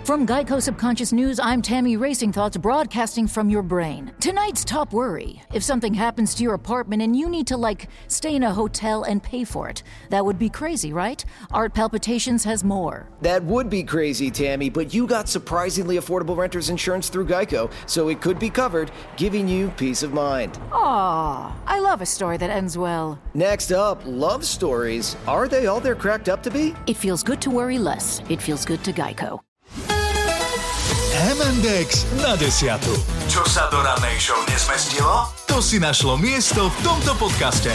From Geico Subconscious News, I'm Tammy Racing Thoughts broadcasting from your brain. Tonight's top worry. If something happens to your apartment and you need to, stay in a hotel and pay for it. That would be crazy, right? Art Palpitations has more. That would be crazy, Tammy, but you got surprisingly affordable renter's insurance through Geico, so it could be covered, giving you peace of mind. Aw, I love a story that ends well. Next up, love stories. Are they all they're cracked up to be? It feels good to worry less. It feels good to Geico. M&X na 10. Čo sa do rannej show nezmestilo? To si našlo miesto v tomto podcaste.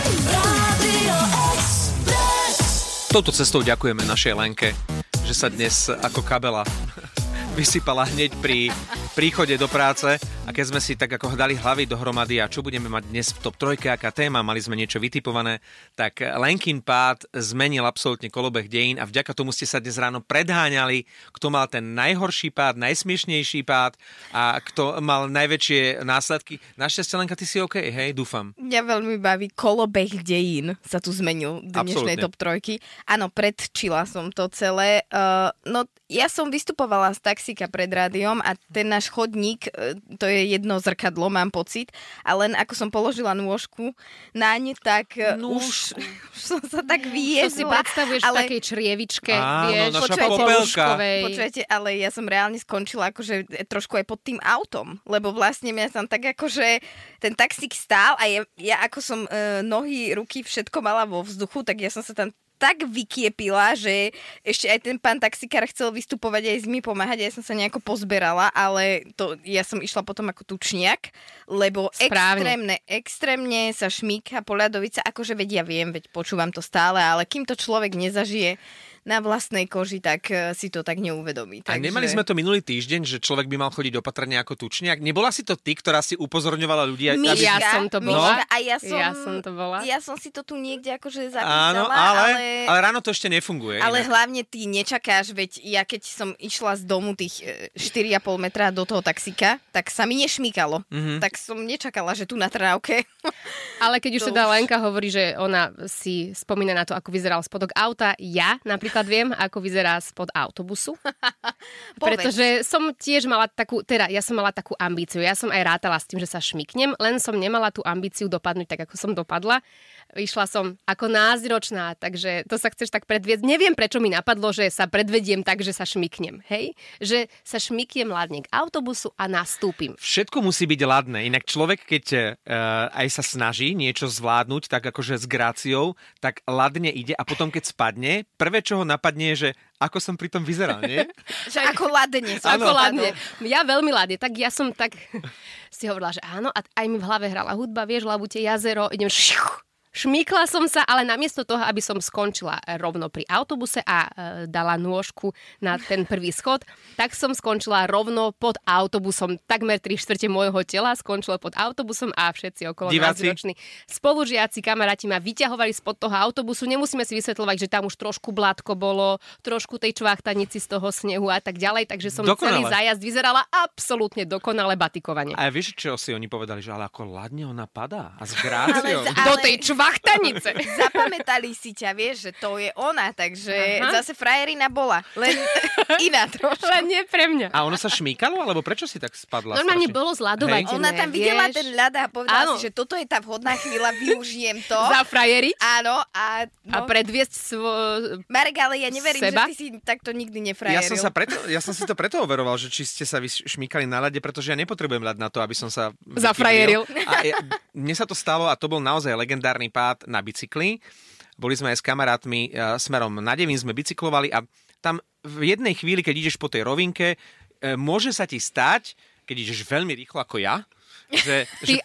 Touto cestou ďakujeme našej Lenke, že sa dnes ako kabela vysypala hneď pri príchode do práce a keď sme si tak ako dali hlavy dohromady a čo budeme mať dnes v top 3, aká téma, mali sme niečo vytipované, tak Lenkin pád zmenil absolútne kolobeh dejín a vďaka tomu ste sa dnes ráno predháňali, kto mal ten najhorší pád, najsmiešnejší pád a kto mal najväčšie následky. Našťastie, Lenka, ty si OK, hej, dúfam. Mňa veľmi baví kolobeh dejín, sa tu zmenil dnešnej top 3. Áno, predčila som to celé. Ja som vystupovala z taxíka pred rádiom a ten náš chodník, to je jedno zrkadlo, mám pocit, a len ako som položila nôžku naň, tak už som sa tak vyjedla. To si predstavuješ v takej črievičke, vieš, naša popelka. Počujete, ale ja som reálne skončila akože trošku aj pod tým autom, lebo vlastne mňa tam tak akože ten taxík stál a ja ako som nohy, ruky, všetko mala vo vzduchu, tak ja som sa tam tak vykiepila, že ešte aj ten pán taxikár chcel vystupovať aj mi pomáhať, ja som sa nejako pozberala, ale ja som išla potom ako tučniak, lebo extrémne sa šmíka poľadovica, akože veď ja viem, veď počúvam to stále, ale kým to človek nezažije na vlastnej koži, tak si to tak neuvedomí. A nemali sme to minulý týždeň, že človek by mal chodiť opatrne ako tučniak? Nebola si to ty, ktorá si upozorňovala ľudí? Ja som to bola. Ja som si to tu niekde akože zapísala. Áno, ale ráno to ešte nefunguje. Ale hlavne ty nečakáš, veď ja keď som išla z domu tých 4,5 metra do toho taxíka, tak sa mi nešmíkalo. Tak som nečakala, že tu na Trnávke. Ale keď už teda Lenka hovorí, že ona si spomína na to, ako vyzeral spodok auta, ja napríklad viem, ako vyzerá spod autobusu. Pretože som tiež mala ja som mala takú ambíciu. Ja som aj rátala s tým, že sa šmyknem, len som nemala tú ambíciu dopadnúť tak, ako som dopadla. Išla som ako názročná, takže to sa chceš tak predviesť. Neviem, prečo mi napadlo, že sa predvediem tak, že sa šmyknem. Hej? Že sa šmyknem ladne k autobusu a nastúpim. Všetko musí byť ladné. Inak človek, keď aj sa snaží niečo zvládnuť, tak akože s gráciou, tak ladne ide a potom, keď spadne, prvé, čo ho napadne, je, že ako som pri tom vyzeral, nie? Že ako ladne. Ako ladne. Ja veľmi ladne. Tak ja som tak si hovorila, že áno, a aj mi v hlave hrala hudba, vieš, Labute jazero, idem šmýkla som sa, ale namiesto toho, aby som skončila rovno pri autobuse a dala nôžku na ten prvý schod, tak som skončila rovno pod autobusom. Takmer 3/4 môjho tela skončilo pod autobusom a všetci okolo názroční spolužiaci, kamaráti ma vyťahovali spod toho autobusu. Nemusíme si vysvetľovať, že tam už trošku blátko bolo, trošku tej čvachtanici z toho snehu a tak ďalej, takže som celý zájazd vyzerala absolútne dokonale batikovane. A vieš, čo si oni povedali, že ale ako ladne ona padá a s gráciou. Do tej čvachtanice. Zapamätali si ťa, vieš, že to je ona, takže zase frajerina bola. Len iná trošku. Len nie pre mňa. A ono sa šmýkalo, alebo prečo si tak spadla? Normálne bolo zľadovateľné. Ona tam videla ten ľad a povedala si, že toto je tá vhodná chvíľa, využijem to. Zafrajeriť. Áno. A predviesť Marek, ale ja neverím, seba? že ty si takto nikdy nefrajeril. Ja som si to preto overoval, že či ste sa šmýkali na ľade, pretože ja nepotrebujem ľad na to, aby som sa zafrajeril. Mne sa to stalo a to bol naozaj legendárny pád na bicykli. Boli sme aj s kamarátmi smerom na Devín, sme bicyklovali a tam v jednej chvíli, keď ideš po tej rovinke, môže sa ti stať, keď ideš veľmi rýchlo ako ja, že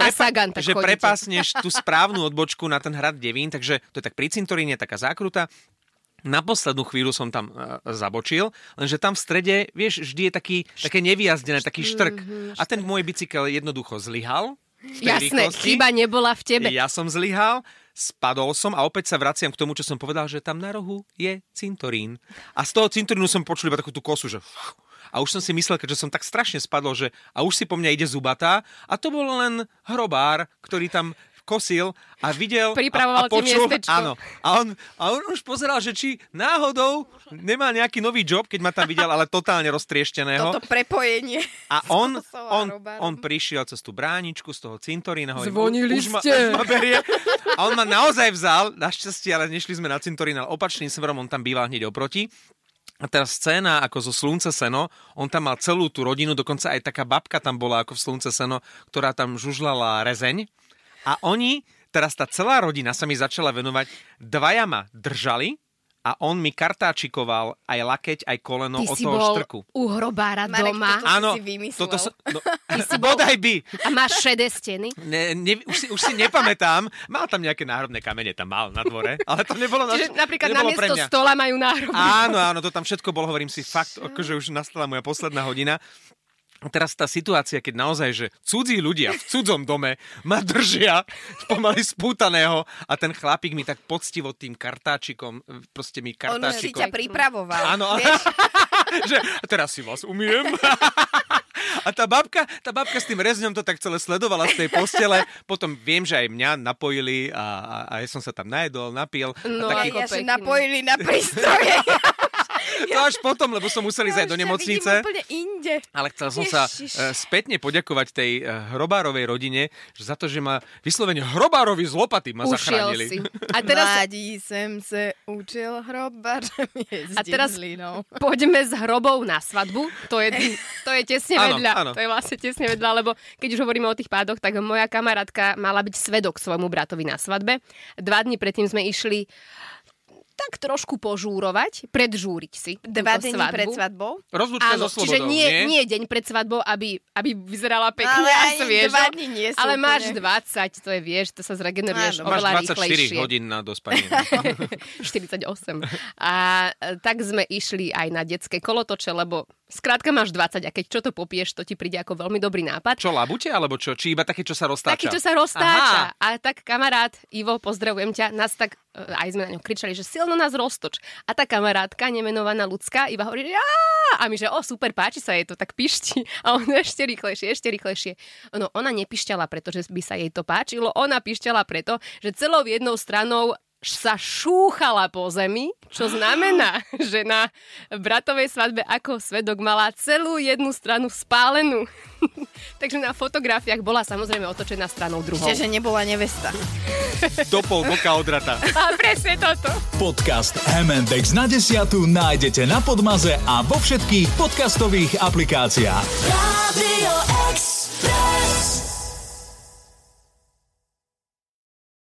prepásneš tú správnu odbočku na ten hrad Devín, takže to je tak pri cintoríne, taká zákruta. Na poslednú chvíľu som tam zabočil, lenže tam v strede, vieš, vždy je také nevyjazdené, taký štrk. A ten môj bicykel jednoducho zlyhal. Jasné, chyba nebola v tebe. Ja som zlyhal, spadol som a opäť sa vraciam k tomu, čo som povedal, že tam na rohu je cintorín. A z toho cintorínu som počul iba takú tú kosu, že... A už som si myslel, keďže som tak strašne spadol, že a už si po mňa ide zubatá. A to bol len hrobár, ktorý tam kosil a videl pripravoval a počul, miestečko. áno. A on už pozeral, že či náhodou nemá nejaký nový job, keď ma tam videl, ale totálne roztriešteného. Toto prepojenie. A on prišiel cez tú bráničku z toho cintorína. Zvonili už ste. ma berie. A on ma naozaj vzal, našťastie, ale nešli sme na cintorín, ale opačným smerom, on tam býval hneď oproti. A teraz scéna ako zo Slunce seno, on tam mal celú tú rodinu, dokonca aj taká babka tam bola ako v Slunce seno, ktorá tam žužlala rezeň. A oni, teraz tá celá rodina sa mi začala venovať, dvaja ma držali a on mi kartáčikoval aj lakeť, aj koleno od toho štrku. Ty si bol u hrobára Marek, doma. Áno, si vymyslel. Bodaj by. A máš šedé steny? Už si nepamätám. Mal tam nejaké náhrobné kamene, tam mal na dvore, ale to nebolo Čiže napríklad nebolo namiesto stola majú náhrobný. Áno, to tam všetko bolo, hovorím si, fakt, akože už nastala moja posledná hodina. A teraz tá situácia, keď naozaj, že cudzí ľudia v cudzom dome ma držia pomaly spútaného a ten chlapík mi tak poctivo tým kartáčikom, proste mi kartáčikom... On si ťa pripravoval. Áno, že teraz si vás umiem. A tá babka s tým rezňom to tak celé sledovala z tej postele. Potom viem, že aj mňa napojili a ja som sa tam najedol, napil. No, ja sa napojili na prístroje. To až potom, lebo som musel ísť aj do nemocnice. Ja úplne inde. Ale chcel som sa spätne poďakovať tej hrobárovej rodine za to, že ma vyslovene hrobárovi z lopaty ma zachránili. Si. A teraz... Mladí sem se učil hrobářem jezdím. A teraz hlinou. poďme s hrobou na svadbu. To je tesne vedľa. Áno. To je vlastne tesne vedľa, lebo keď už hovoríme o tých pádoch, tak moja kamarátka mala byť svedok svojmu bratovi na svadbe. 2 dni predtým sme išli tak trošku požúrovať, predžúriť si 2 dní pred svadbou? Rozlúčka so slobodou, čiže nie deň pred svadbou, aby vyzerala pekne. Ale aj vieš, 2 dní nie sú. ale úplne. máš 20, to je, vieš, to sa zregeneruješ oveľa máš 24 rýchlejšie. hodín na dospanie. 48. A tak sme išli aj na detské kolotoče, lebo skrátka máš 20 a keď čo to popieš, to ti príde ako veľmi dobrý nápad. Čo, labute, alebo čo? Či iba také, čo sa roztáča? Taký, čo sa roztáča. Aha. A tak kamarát Ivo, pozdravujem ťa, nás tak, aj sme na ňom kričali, že silno nás roztoč. A tá kamarátka, nemenovaná ľudská, iba hovorí, že a my, že super, páči sa jej to, tak pišti. A on ešte rýchlejšie. No, ona nepišťala, pretože by sa jej to páčilo, ona pišťala preto, že celou jednou stranou sa šúchala po zemi, čo znamená, že na bratovej svadbe ako svedok mala celú jednu stranu spálenú. Takže na fotografiách bola samozrejme otočená stranou druhou. Čiže nebola nevesta. Do pol boka odrata. A presne toto. Podcast M&X na 10 nájdete na Podmaze a vo všetkých podcastových aplikáciách. Radio Express.